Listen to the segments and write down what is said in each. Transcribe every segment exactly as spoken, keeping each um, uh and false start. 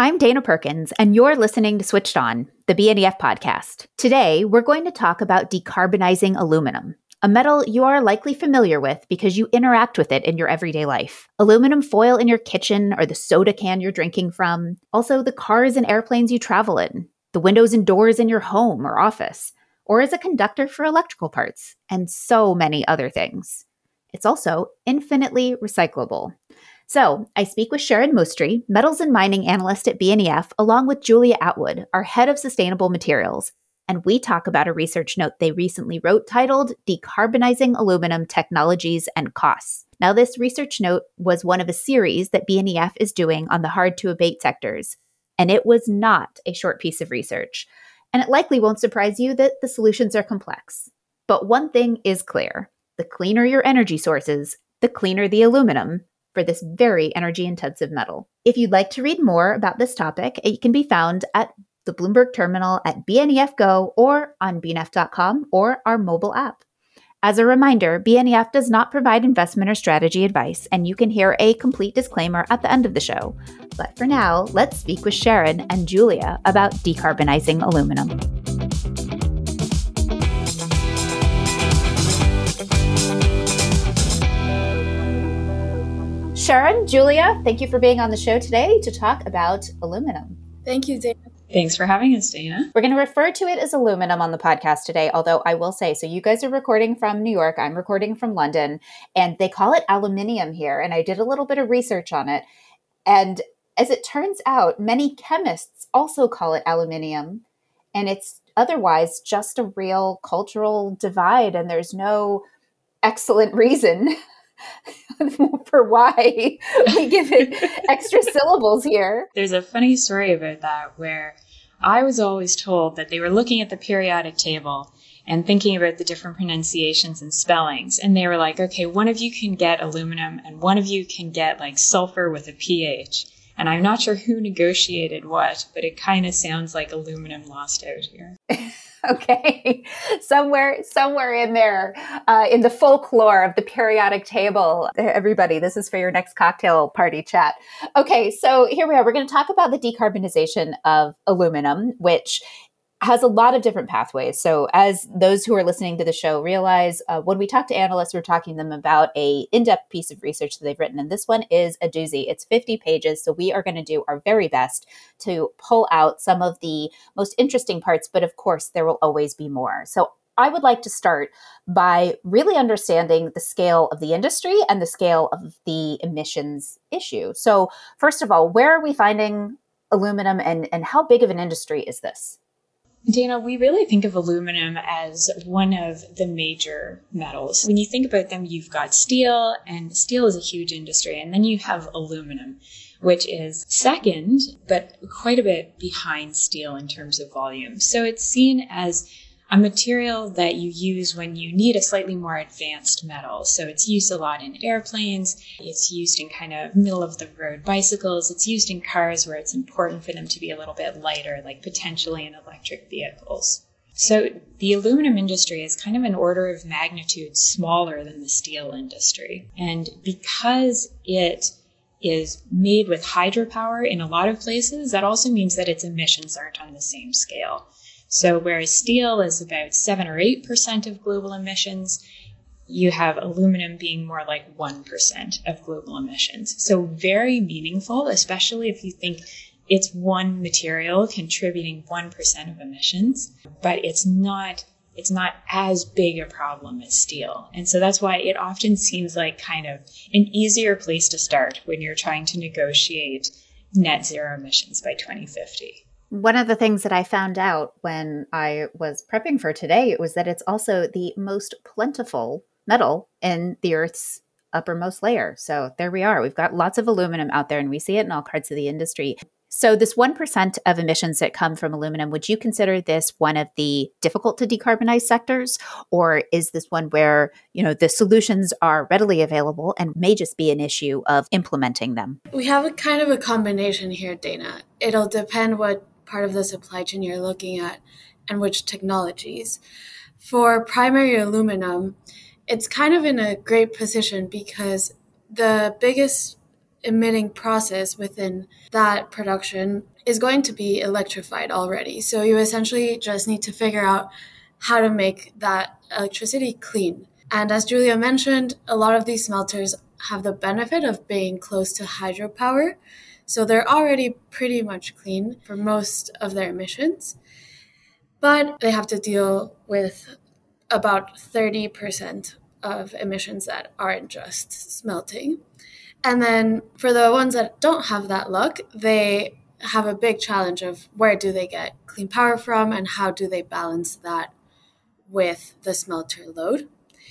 I'm Dana Perkins, and you're listening to Switched On, the B N E F podcast. Today, we're going to talk about decarbonizing aluminum, a metal you are likely familiar with because you interact with it in your everyday life. Aluminum foil in your kitchen or the soda can you're drinking from, also the cars and airplanes you travel in, the windows and doors in your home or office, or as a conductor for electrical parts, and so many other things. It's also infinitely recyclable. So I speak with Sharon Moustri, metals and mining analyst at B N E F, along with Julia Atwood, our head of sustainable materials. And we talk about a research note they recently wrote titled Decarbonizing Aluminum Technologies and Costs. Now, this research note was one of a series that B N E F is doing on the hard-to-abate sectors. And it was not a short piece of research. And it likely won't surprise you that the solutions are complex. But one thing is clear. The cleaner your energy sources, the cleaner the aluminum for this very energy-intensive metal. If you'd like to read more about this topic, it can be found at the Bloomberg Terminal at B N E F Go or on B N F dot com or our mobile app. As a reminder, B N E F does not provide investment or strategy advice, and you can hear a complete disclaimer at the end of the show. But for now, let's speak with Sharon and Julia about decarbonizing aluminum. Sharon, Julia, thank you for being on the show today to talk about aluminum. Thank you, Dana. Thanks for having us, Dana. We're going to refer to it as aluminum on the podcast today, although I will say, so you guys are recording from New York, I'm recording from London, and they call it aluminium here, and I did a little bit of research on it. And as it turns out, many chemists also call it aluminium, and it's otherwise just a real cultural divide, and there's no excellent reason for why we give it extra syllables here. There's a funny story about that where I was always told that they were looking at the periodic table and thinking about the different pronunciations and spellings. And they were like, okay, one of you can get aluminum and one of you can get like sulfur with a P H. And I'm not sure who negotiated what, but it kind of sounds like aluminum lost out here. Okay, somewhere, somewhere in there, uh, in the folklore of the periodic table. Everybody, this is for your next cocktail party chat. Okay, so here we are. We're going to talk about the decarbonization of aluminum, which has a lot of different pathways. So as those who are listening to the show realize, uh, when we talk to analysts, we're talking to them about a in-depth piece of research that they've written. And this one is a doozy. It's fifty pages. So we are going to do our very best to pull out some of the most interesting parts. But of course, there will always be more. So I would like to start by really understanding the scale of the industry and the scale of the emissions issue. So first of all, where are we finding aluminum and, and how big of an industry is this? Dana, we really think of aluminum as one of the major metals. When you think about them, you've got steel, and steel is a huge industry. And then you have aluminum, which is second, but quite a bit behind steel in terms of volume. So it's seen as a material that you use when you need a slightly more advanced metal. So it's used a lot in airplanes. It's used in kind of middle of the road bicycles. It's used in cars where it's important for them to be a little bit lighter, like potentially in electric vehicles. So the aluminum industry is kind of an order of magnitude smaller than the steel industry. And because it is made with hydropower in a lot of places, that also means that its emissions aren't on the same scale. So whereas steel is about seven or eight percent of global emissions, you have aluminum being more like one percent of global emissions. So very meaningful, especially if you think it's one material contributing one percent of emissions, but it's not it's not as big a problem as steel. And so that's why it often seems like kind of an easier place to start when you're trying to negotiate net zero emissions by twenty fifty. One of the things that I found out when I was prepping for today was that it's also the most plentiful metal in the Earth's uppermost layer. So there we are. We've got lots of aluminum out there, and we see it in all parts of the industry. So this one percent of emissions that come from aluminum, would you consider this one of the difficult to decarbonize sectors? Or is this one where, you know, the solutions are readily available and may just be an issue of implementing them? We have a kind of a combination here, Dana. It'll depend what part of the supply chain you're looking at and which technologies. For primary aluminum, it's kind of in a great position because the biggest emitting process within that production is going to be electrified already. So you essentially just need to figure out how to make that electricity clean. And as Julia mentioned, a lot of these smelters have the benefit of being close to hydropower. So they're already pretty much clean for most of their emissions. But they have to deal with about thirty percent of emissions that aren't just smelting. And then for the ones that don't have that luck, they have a big challenge of where do they get clean power from and how do they balance that with the smelter load.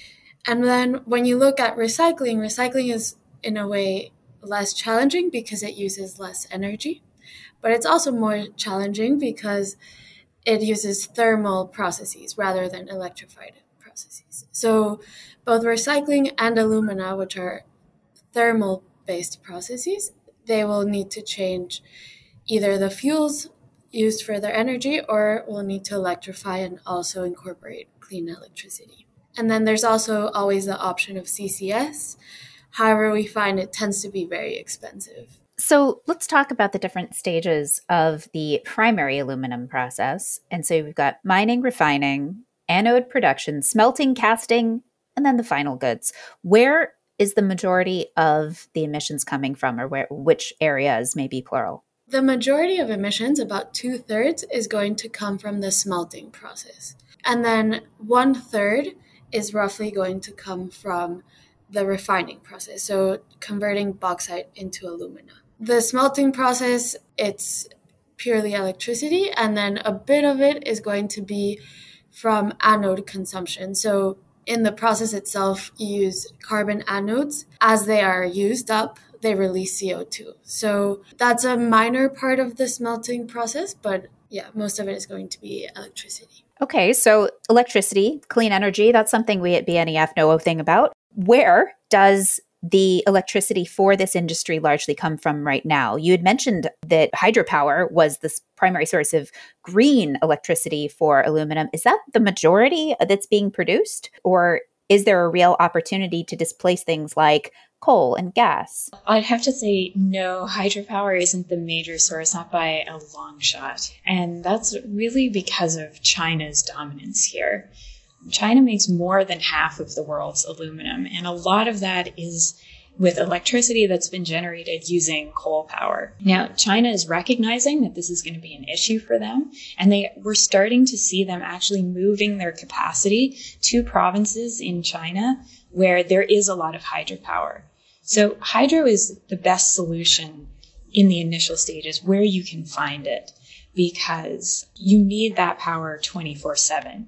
And then when you look at recycling, recycling is in a way less challenging because it uses less energy, but it's also more challenging because it uses thermal processes rather than electrified processes. So both recycling and alumina, which are thermal-based processes, they will need to change either the fuels used for their energy or will need to electrify and also incorporate clean electricity. And then there's also always the option of C C S. However, we find it tends to be very expensive. So let's talk about the different stages of the primary aluminum process. And so we've got mining, refining, anode production, smelting, casting, and then the final goods. Where is the majority of the emissions coming from, or where, which areas, maybe plural? The majority of emissions, about two-thirds, is going to come from the smelting process. And then one-third is roughly going to come from the refining process, so converting bauxite into alumina. The smelting process, it's purely electricity, and then a bit of it is going to be from anode consumption. So in the process itself, you use carbon anodes. As they are used up, they release C O two. So that's a minor part of the smelting process, but yeah, most of it is going to be electricity. Okay, so electricity, clean energy, that's something we at B N E F know a thing about. Where does the electricity for this industry largely come from right now? You had mentioned that hydropower was this primary source of green electricity for aluminum. Is that the majority that's being produced? Or is there a real opportunity to displace things like coal and gas? I'd have to say no, hydropower isn't the major source, not by a long shot. And that's really because of China's dominance here. China makes more than half of the world's aluminum, and a lot of that is with electricity that's been generated using coal power. Now, China is recognizing that this is going to be an issue for them, and they we're starting to see them actually moving their capacity to provinces in China where there is a lot of hydropower. So hydro is the best solution in the initial stages where you can find it, because you need that power twenty-four seven.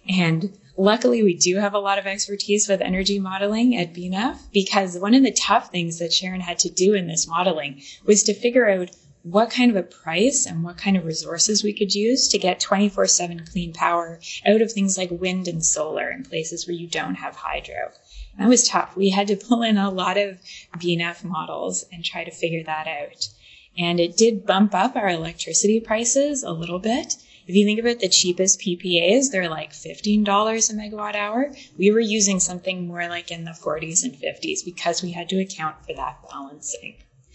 And luckily, we do have a lot of expertise with energy modeling at B N E F, because one of the tough things that Sharon had to do in this modeling was to figure out what kind of a price and what kind of resources we could use to get twenty-four seven clean power out of things like wind and solar in places where you don't have hydro. And that was tough. We had to pull in a lot of B N E F models and try to figure that out. And it did bump up our electricity prices a little bit. If you think about the cheapest P P As, they're like fifteen dollars a megawatt hour. We were using something more like in the forties and fifties because we had to account for that balancing.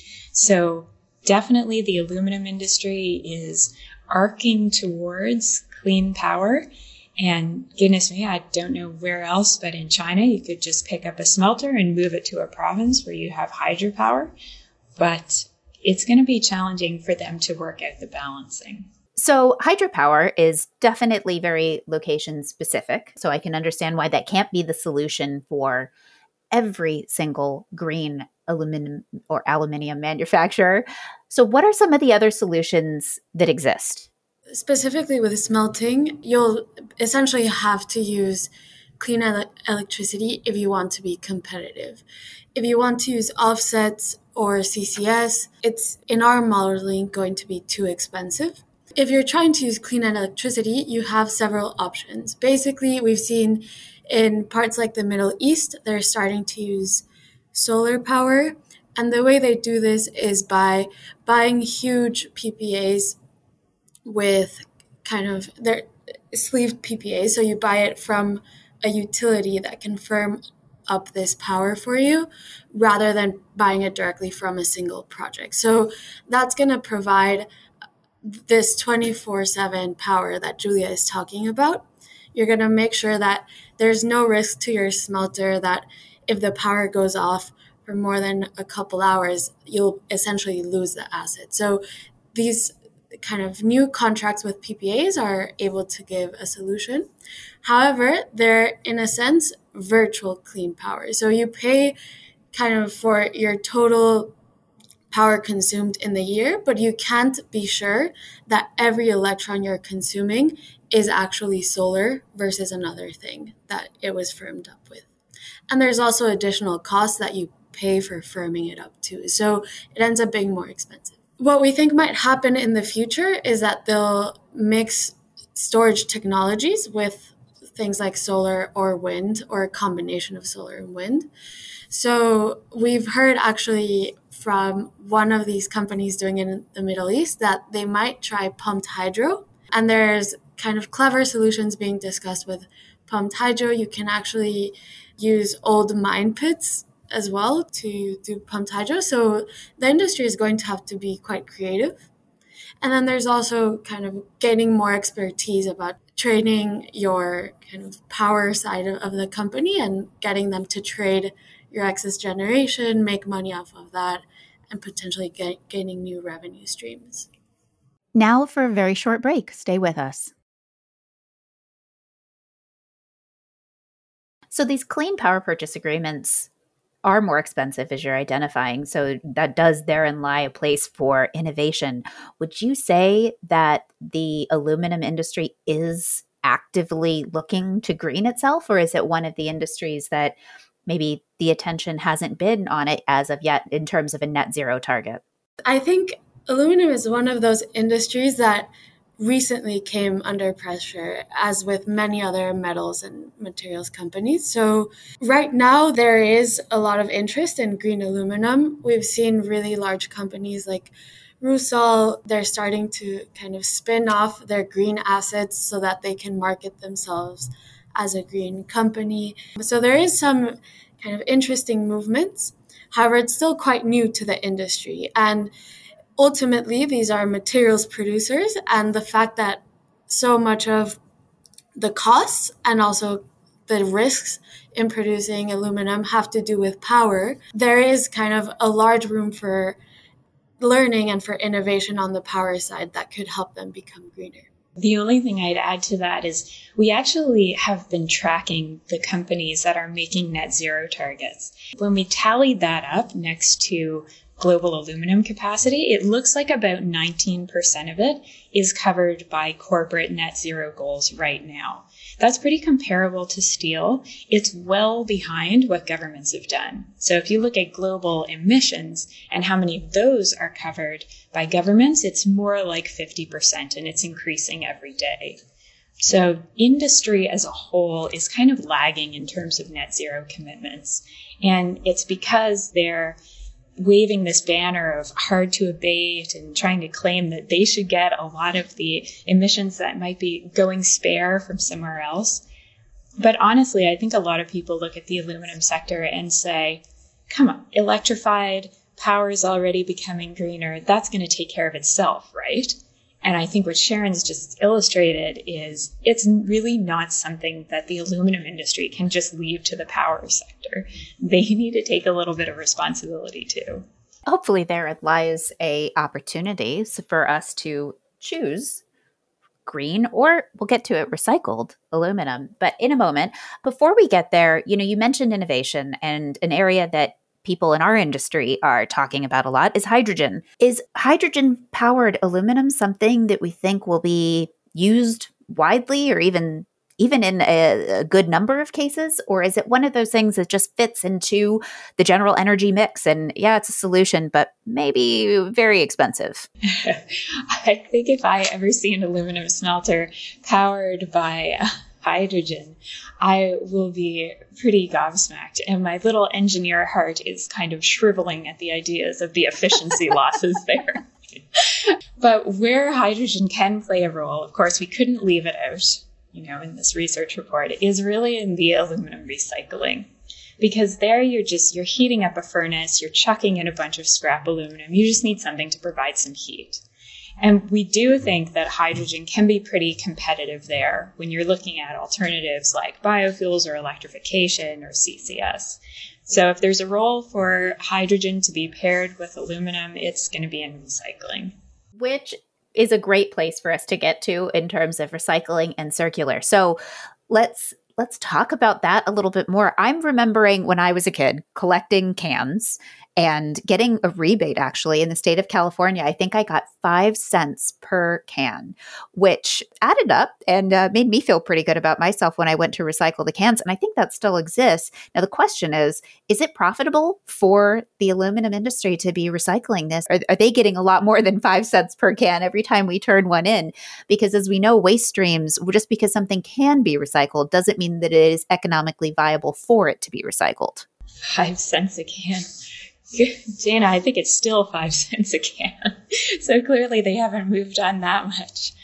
So definitely the aluminum industry is arcing towards clean power. And goodness me, I don't know where else, but in China, you could just pick up a smelter and move it to a province where you have hydropower. But it's going to be challenging for them to work out the balancing. So hydropower is definitely very location specific. So I can understand why that can't be the solution for every single green aluminum or aluminium manufacturer. So what are some of the other solutions that exist? Specifically with smelting, you'll essentially have to use clean ele- electricity if you want to be competitive. If you want to use offsets or C C S, it's in our modeling going to be too expensive. If you're trying to use clean electricity, you have several options. Basically, we've seen in parts like the Middle East, they're starting to use solar power. And the way they do this is by buying huge P P As with kind of their sleeved P P As. So you buy it from a utility that can firm up this power for you rather than buying it directly from a single project. So that's going to provide this twenty-four seven power that Julia is talking about. You're going to make sure that there's no risk to your smelter that if the power goes off for more than a couple hours, you'll essentially lose the asset. So these kind of new contracts with P P As are able to give a solution. However, they're in a sense virtual clean power. So you pay kind of for your total power consumed in the year, but you can't be sure that every electron you're consuming is actually solar versus another thing that it was firmed up with. And there's also additional costs that you pay for firming it up too. So it ends up being more expensive. What we think might happen in the future is that they'll mix storage technologies with things like solar or wind, or a combination of solar and wind. So we've heard actually from one of these companies doing it in the Middle East that they might try pumped hydro. And there's kind of clever solutions being discussed with pumped hydro. You can actually use old mine pits as well to do pumped hydro. So the industry is going to have to be quite creative. And then there's also kind of gaining more expertise about training your kind of power side of, of the company and getting them to trade your excess generation, make money off of that, and potentially get, gaining new revenue streams. Now for a very short break. Stay with us. So these clean power purchase agreements are more expensive, as you're identifying. So that does therein lie a place for innovation. Would you say that the aluminum industry is actively looking to green itself, or is it one of the industries that maybe the attention hasn't been on it as of yet in terms of a net zero target? I think aluminum is one of those industries that recently came under pressure, as with many other metals and materials companies. So right now, there is a lot of interest in green aluminum. We've seen really large companies like Rusal, they're starting to kind of spin off their green assets so that they can market themselves as a green company. So there is some kind of interesting movements. However, it's still quite new to the industry. And ultimately, these are materials producers, and the fact that so much of the costs and also the risks in producing aluminum have to do with power, there is kind of a large room for learning and for innovation on the power side that could help them become greener. The only thing I'd add to that is we actually have been tracking the companies that are making net zero targets. When we tallied that up next to global aluminum capacity, it looks like about nineteen percent of it is covered by corporate net zero goals right now. That's pretty comparable to steel. It's well behind what governments have done. So if you look at global emissions and how many of those are covered by governments, it's more like fifty percent, and it's increasing every day. So industry as a whole is kind of lagging in terms of net zero commitments. And it's because they're waving this banner of hard to abate and trying to claim that they should get a lot of the emissions that might be going spare from somewhere else. But honestly, I think a lot of people look at the aluminum sector and say, come on, electrified power is already becoming greener. That's going to take care of itself, right? And I think what Sharon's just illustrated is it's really not something that the aluminum industry can just leave to the power sector. They need to take a little bit of responsibility too. Hopefully there lies a opportunity for us to choose green, or we'll get to it, recycled aluminum. But in a moment, before we get there, you know, you mentioned innovation, and an area that people in our industry are talking about a lot is hydrogen. Is hydrogen-powered aluminum something that we think will be used widely, or even even in a, a good number of cases? Or is it one of those things that just fits into the general energy mix and, yeah, it's a solution, but maybe very expensive? I think if I ever see an aluminum smelter powered by uh, hydrogen, I will be pretty gobsmacked. And my little engineer heart is kind of shriveling at the ideas of the efficiency losses there. But where hydrogen can play a role, of course, we couldn't leave it out, you know, in this research report, is really in the aluminum recycling. because there you're just, you're heating up a furnace, you're chucking in a bunch of scrap aluminum. You just need something to provide some heat. And we do think that hydrogen can be pretty competitive there when you're looking at alternatives like biofuels or electrification or C C S. So if there's a role for hydrogen to be paired with aluminum, it's going to be in recycling. Which is a great place for us to get to in terms of recycling and circular. So let's let's talk about that a little bit more. I'm remembering when I was a kid collecting cans and getting a rebate, actually, in the state of California. I think I got five cents per can, which added up and uh, made me feel pretty good about myself when I went to recycle the cans. And I think that still exists. Now, the question is, is it profitable for the aluminum industry to be recycling this? Are, are they getting a lot more than five cents per can every time we turn one in? Because as we know, waste streams, just because something can be recycled doesn't mean that it is economically viable for it to be recycled. Five cents a can. Jana, I think it's still five cents a can. So clearly they haven't moved on that much.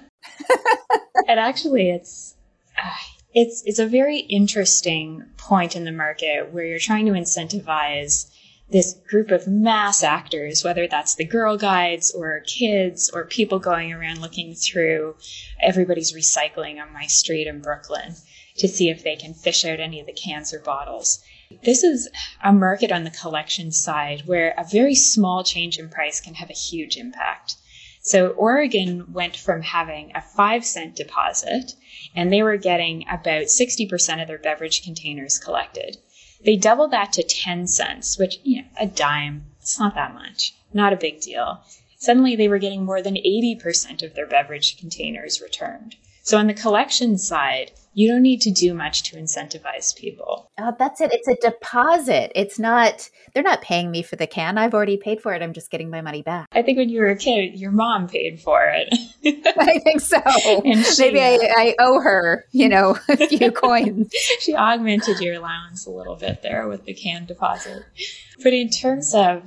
And actually, it's uh, it's it's a very interesting point in the market where you're trying to incentivize this group of mass actors, whether that's the Girl Guides or kids or people going around looking through everybody's recycling on my street in Brooklyn to see if they can fish out any of the cans or bottles. This is a market on the collection side where a very small change in price can have a huge impact. So Oregon went from having a five cent deposit, and they were getting about sixty percent of their beverage containers collected. They doubled that to ten cents, which, you know, a dime, it's not that much, not a big deal. Suddenly they were getting more than eighty percent of their beverage containers returned. So on the collection side, you don't need to do much to incentivize people. Oh, that's it. It's a deposit. It's not, they're not paying me for the can. I've already paid for it. I'm just getting my money back. I think when you were a kid, your mom paid for it. I think so. And she, Maybe I, I owe her, you know, a few coins. She augmented your allowance a little bit there with the can deposit. But in terms of,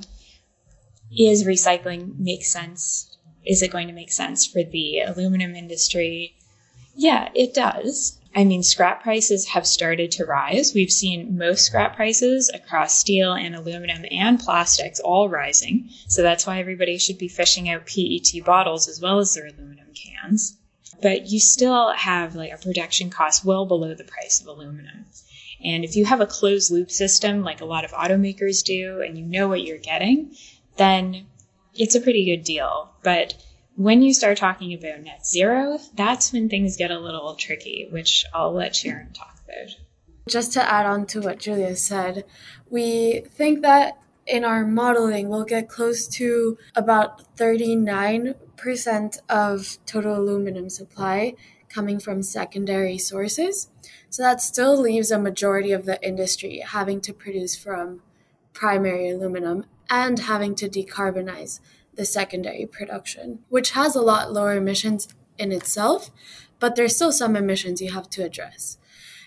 is recycling make sense? Is it going to make sense for the aluminum industry? Yeah, it does. I mean, scrap prices have started to rise. We've seen most scrap prices across steel and aluminum and plastics all rising. So that's why everybody should be fishing out P E T bottles as well as their aluminum cans. But you still have like a production cost well below the price of aluminum. And if you have a closed loop system like a lot of automakers do, and you know what you're getting, then it's a pretty good deal. But when you start talking about net zero, that's when things get a little tricky, which I'll let Sharon talk about. Just to add on to what Julia said, we think that in our modeling, we'll get close to about thirty-nine percent of total aluminum supply coming from secondary sources. So that still leaves a majority of the industry having to produce from primary aluminum and having to decarbonize the secondary production, which has a lot lower emissions in itself, but there's still some emissions you have to address.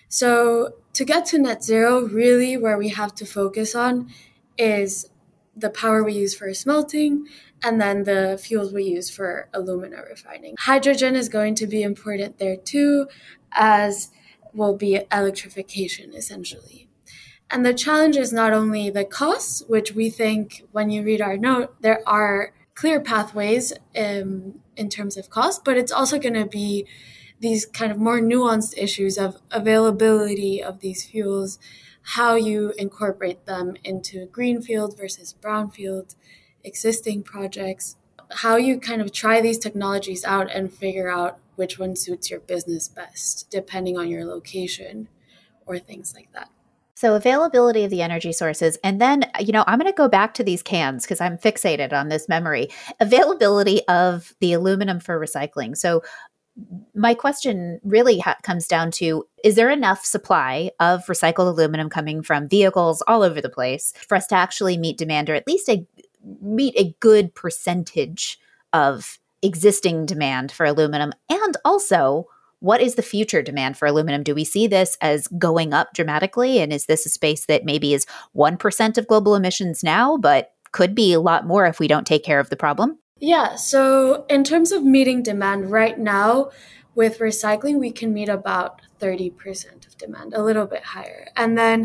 So to get to net zero, really where we have to focus on is the power we use for smelting and then the fuels we use for alumina refining. Hydrogen is going to be important there too, as will be electrification essentially. And the challenge is not only the costs, which we think when you read our note, there are clear pathways um, in terms of cost, but it's also going to be these kind of more nuanced issues of availability of these fuels, how you incorporate them into greenfield versus brownfield existing projects, how you kind of try these technologies out and figure out which one suits your business best, depending on your location or things like that. So availability of the energy sources. And then, you know, I'm going to go back to these cans because I'm fixated on this memory. Availability of the aluminum for recycling. So my question really ha- comes down to, is there enough supply of recycled aluminum coming from vehicles all over the place for us to actually meet demand, or at least a, meet a good percentage of existing demand for aluminum? And also, what is the future demand for aluminum? Do we see this as going up dramatically? And is this a space that maybe is one percent of global emissions now, but could be a lot more if we don't take care of the problem? Yeah, so in terms of meeting demand right now, with recycling, we can meet about thirty percent of demand, a little bit higher. And then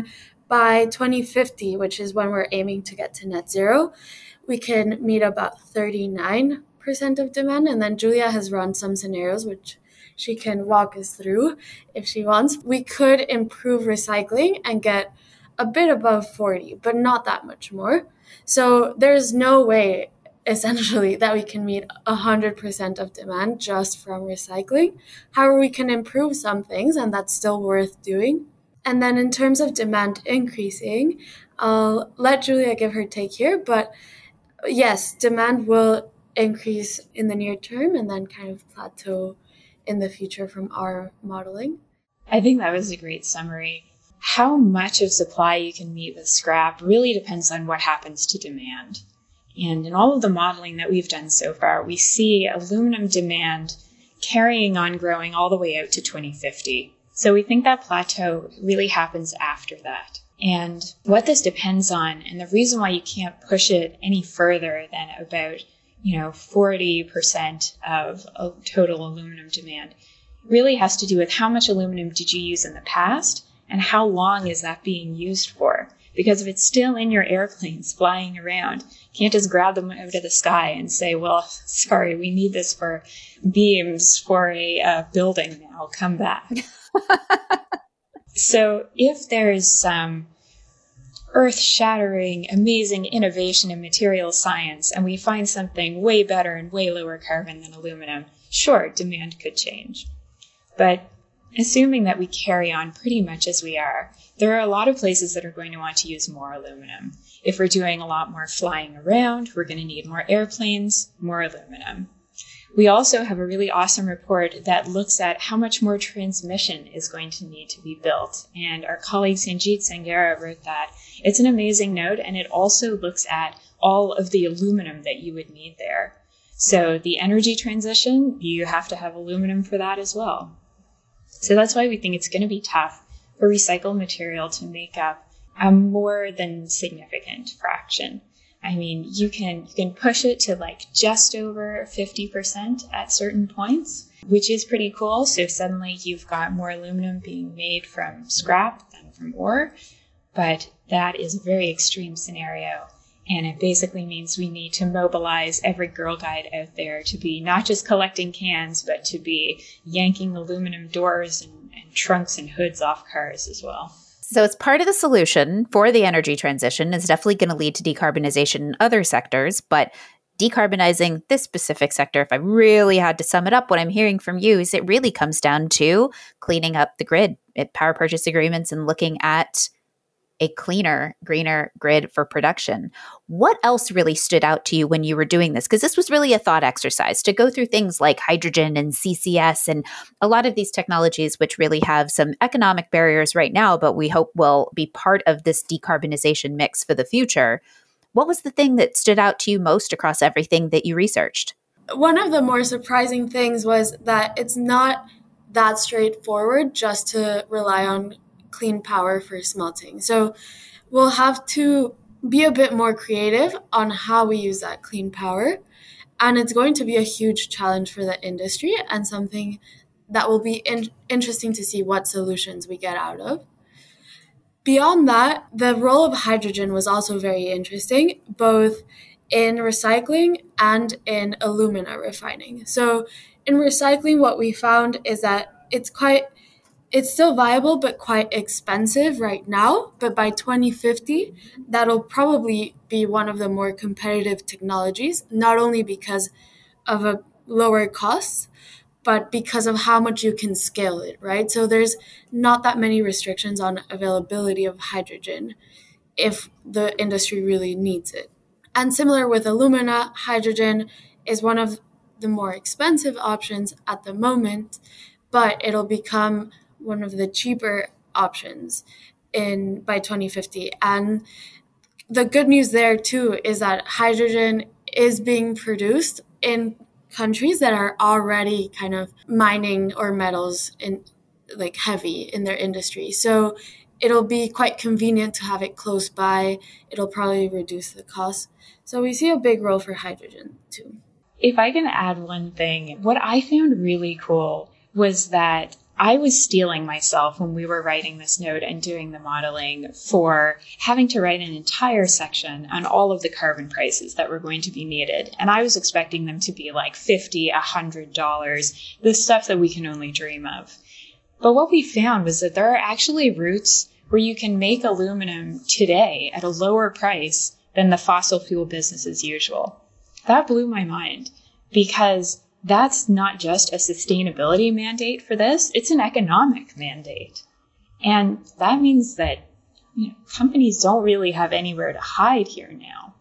by twenty fifty, which is when we're aiming to get to net zero, we can meet about thirty-nine percent of demand. And then Julia has run some scenarios, which she can walk us through if she wants. We could improve recycling and get a bit above forty, but not that much more. So there's no way, essentially, that we can meet one hundred percent of demand just from recycling. However, we can improve some things, and that's still worth doing. And then in terms of demand increasing, I'll let Julia give her take here, but yes, demand will increase in the near term and then kind of plateau in the future from our modeling. I think that was a great summary. How much of supply you can meet with scrap really depends on what happens to demand. And in all of the modeling that we've done so far, we see aluminum demand carrying on growing all the way out to twenty fifty. So we think that plateau really happens after that. And what this depends on, and the reason why you can't push it any further than about, you know, forty percent of total aluminum demand, really has to do with how much aluminum did you use in the past and how long is that being used for? Because if it's still in your airplanes flying around, you can't just grab them out of the sky and say, well, sorry, we need this for beams for a uh, building now, come back. So if there's some earth-shattering, amazing innovation in material science and we find something way better and way lower carbon than aluminum, sure, demand could change. But assuming that we carry on pretty much as we are, there are a lot of places that are going to want to use more aluminum. If we're doing a lot more flying around, we're going to need more airplanes, more aluminum. We also have a really awesome report that looks at how much more transmission is going to need to be built. And our colleague Sanjit Sangara wrote that. It's an amazing note, and it also looks at all of the aluminum that you would need there. So the energy transition, you have to have aluminum for that as well. So that's why we think it's going to be tough for recycled material to make up a more than significant fraction. I mean, you can you can push it to like just over fifty percent at certain points, which is pretty cool. So suddenly you've got more aluminum being made from scrap than from ore. But that is a very extreme scenario. And it basically means we need to mobilize every Girl Guide out there to be not just collecting cans, but to be yanking aluminum doors and, and trunks and hoods off cars as well. So it's part of the solution for the energy transition. Is definitely going to lead to decarbonization in other sectors, but decarbonizing this specific sector, if I really had to sum it up, what I'm hearing from you is it really comes down to cleaning up the grid, at power purchase agreements, and looking at a cleaner, greener grid for production. What else really stood out to you when you were doing this? Because this was really a thought exercise to go through things like hydrogen and C C S and a lot of these technologies, which really have some economic barriers right now, but we hope will be part of this decarbonization mix for the future. What was the thing that stood out to you most across everything that you researched? One of the more surprising things was that it's not that straightforward just to rely on clean power for smelting. So we'll have to be a bit more creative on how we use that clean power. And it's going to be a huge challenge for the industry and something that will be in- interesting to see what solutions we get out of. Beyond that, the role of hydrogen was also very interesting, both in recycling and in alumina refining. So in recycling, what we found is that it's quite It's still viable, but quite expensive right now. But by twenty fifty, that'll probably be one of the more competitive technologies, not only because of a lower cost, but because of how much you can scale it, right? So there's not that many restrictions on availability of hydrogen if the industry really needs it. And similar with alumina, hydrogen is one of the more expensive options at the moment, but it'll become one of the cheaper options in by twenty fifty. And the good news there too is that hydrogen is being produced in countries that are already kind of mining or metals in like heavy in their industry. So it'll be quite convenient to have it close by. It'll probably reduce the cost. So we see a big role for hydrogen too. If I can add one thing, what I found really cool was that I was stealing myself when we were writing this note and doing the modeling for having to write an entire section on all of the carbon prices that were going to be needed. And I was expecting them to be like fifty dollars, one hundred dollars, the stuff that we can only dream of. But what we found was that there are actually routes where you can make aluminum today at a lower price than the fossil fuel business as usual. That blew my mind, because that's not just a sustainability mandate for this, it's an economic mandate. And that means that, you know, companies don't really have anywhere to hide here now.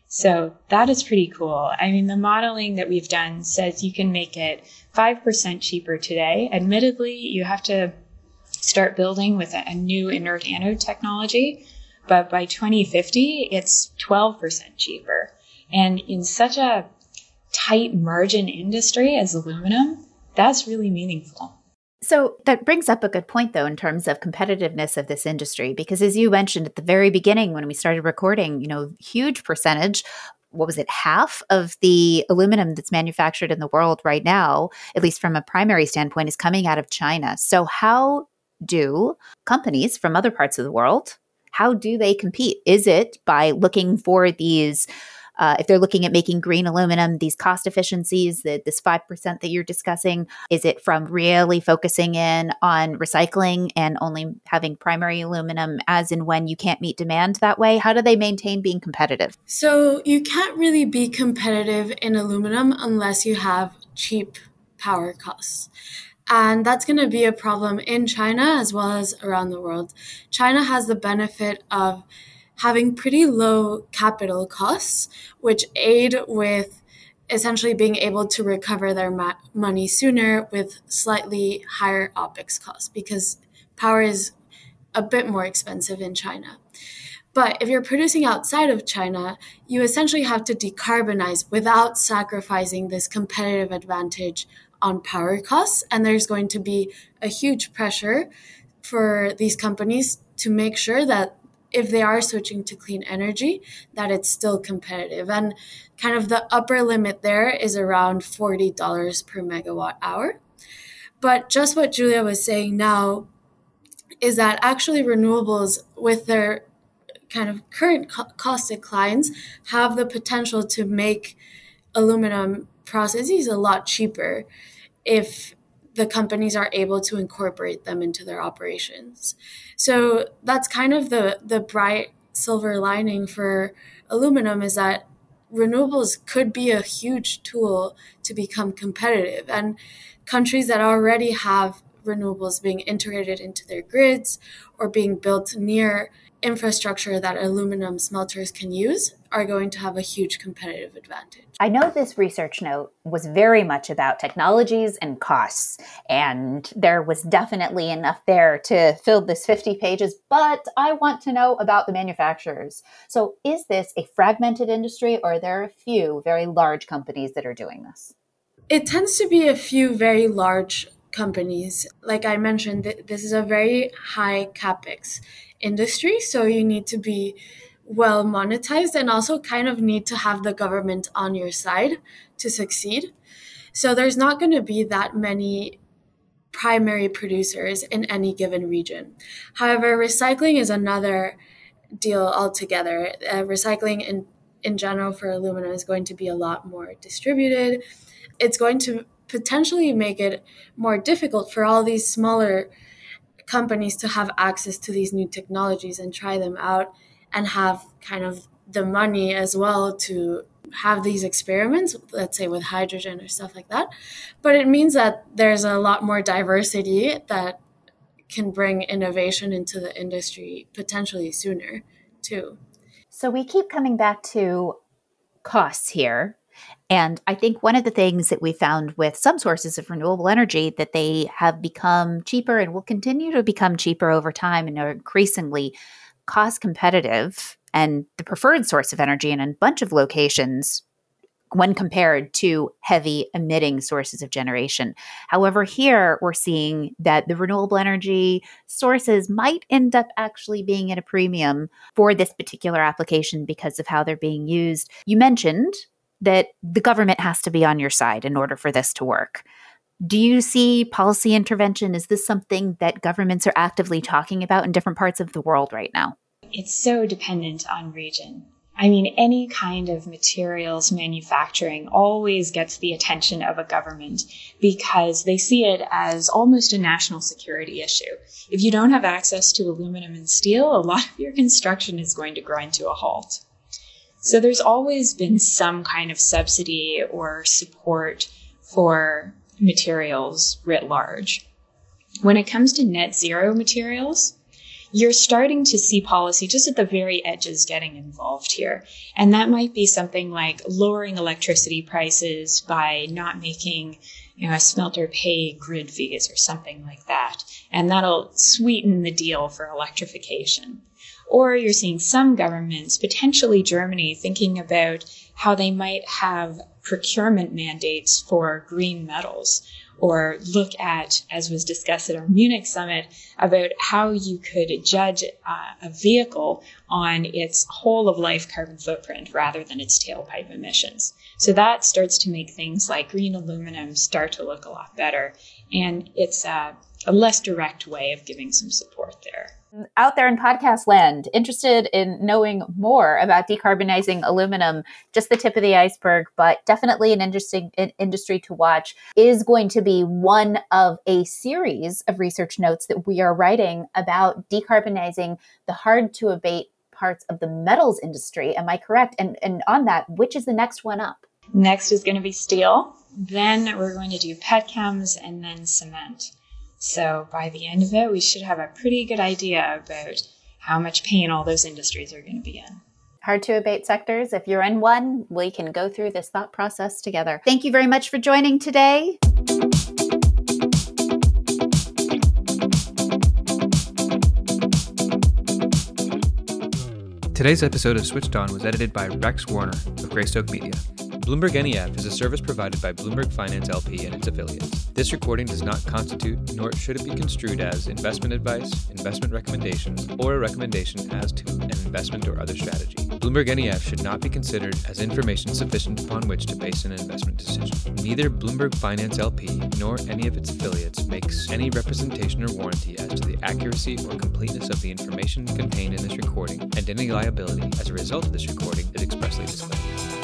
So that is pretty cool. I mean, the modeling that we've done says you can make it five percent cheaper today. Admittedly, you have to start building with a, a new inert anode technology, but by twenty fifty, it's twelve percent cheaper. And in such a tight margin industry as aluminum, that's really meaningful. So that brings up a good point, though, in terms of competitiveness of this industry, because as you mentioned at the very beginning when we started recording, you know, huge percentage, what was it, half of the aluminum that's manufactured in the world right now, at least from a primary standpoint, is coming out of China. So how do companies from other parts of the world, how do they compete? Is it by looking for these Uh, if they're looking at making green aluminum, these cost efficiencies, the, this five percent that you're discussing, is it from really focusing in on recycling and only having primary aluminum as and when you can't meet demand that way? How do they maintain being competitive? So you can't really be competitive in aluminum unless you have cheap power costs. And that's going to be a problem in China as well as around the world. China has the benefit of having pretty low capital costs, which aid with essentially being able to recover their ma- money sooner with slightly higher OPEX costs, because power is a bit more expensive in China. But if you're producing outside of China, you essentially have to decarbonize without sacrificing this competitive advantage on power costs. And there's going to be a huge pressure for these companies to make sure that if they are switching to clean energy, that it's still competitive. And kind of the upper limit there is around forty dollars per megawatt hour. But just what Julia was saying now is that actually renewables, with their kind of current co- cost declines, have the potential to make aluminum processes a lot cheaper if the companies are able to incorporate them into their operations. So that's kind of the, the bright silver lining for aluminum, is that renewables could be a huge tool to become competitive. And countries that already have renewables being integrated into their grids or being built near infrastructure that aluminum smelters can use are going to have a huge competitive advantage. I know this research note was very much about technologies and costs, and there was definitely enough there to fill this fifty pages, but I want to know about the manufacturers. So is this a fragmented industry, or are there a few very large companies that are doing this? It tends to be a few very large companies. Like I mentioned, this is a very high capex industry, so you need to be well monetized and also kind of need to have the government on your side to succeed. So there's not going to be that many primary producers in any given region. However, recycling is another deal altogether. Uh, recycling in, in general for aluminum is going to be a lot more distributed. It's going to potentially make it more difficult for all these smaller companies to have access to these new technologies and try them out and have kind of the money as well to have these experiments, let's say with hydrogen or stuff like that. But it means that there's a lot more diversity that can bring innovation into the industry potentially sooner too. So we keep coming back to costs here. And I think one of the things that we found with some sources of renewable energy, that they have become cheaper and will continue to become cheaper over time and are increasingly cost competitive and the preferred source of energy in a bunch of locations when compared to heavy emitting sources of generation. However, here we're seeing that the renewable energy sources might end up actually being at a premium for this particular application because of how they're being used. You mentioned that the government has to be on your side in order for this to work. Do you see policy intervention? Is this something that governments are actively talking about in different parts of the world right now? It's so dependent on region. I mean, any kind of materials manufacturing always gets the attention of a government because they see it as almost a national security issue. If you don't have access to aluminum and steel, a lot of your construction is going to grind to a halt. So there's always been some kind of subsidy or support for materials writ large. When it comes to net zero materials, you're starting to see policy just at the very edges getting involved here. And that might be something like lowering electricity prices by not making, you know, a smelter pay grid fees or something like that. And that'll sweeten the deal for electrification. Or you're seeing some governments, potentially Germany, thinking about how they might have procurement mandates for green metals, or look at, as was discussed at our Munich summit, about how you could judge uh, a vehicle on its whole of life carbon footprint rather than its tailpipe emissions. So that starts to make things like green aluminum start to look a lot better. And it's a, a less direct way of giving some support there. Out there in podcast land, interested in knowing more about decarbonizing aluminum, just the tip of the iceberg, but definitely an interesting industry to watch, is going to be one of a series of research notes that we are writing about decarbonizing the hard to abate parts of the metals industry. Am I correct? And, and on that, which is the next one up? Next is going to be steel. Then we're going to do petchems and then cement. So by the end of it, we should have a pretty good idea about how much pain all those industries are going to be in. Hard to abate sectors. If you're in one, we can go through this thought process together. Thank you very much for joining today. Today's episode of Switched On was edited by Rex Warner of Greystoke Media. Bloomberg N E F is a service provided by Bloomberg Finance L P and its affiliates. This recording does not constitute, nor should it be construed as, investment advice, investment recommendations, or a recommendation as to an investment or other strategy. Bloomberg N E F should not be considered as information sufficient upon which to base an investment decision. Neither Bloomberg Finance L P nor any of its affiliates makes any representation or warranty as to the accuracy or completeness of the information contained in this recording, and any liability as a result of this recording is expressly disclaimed.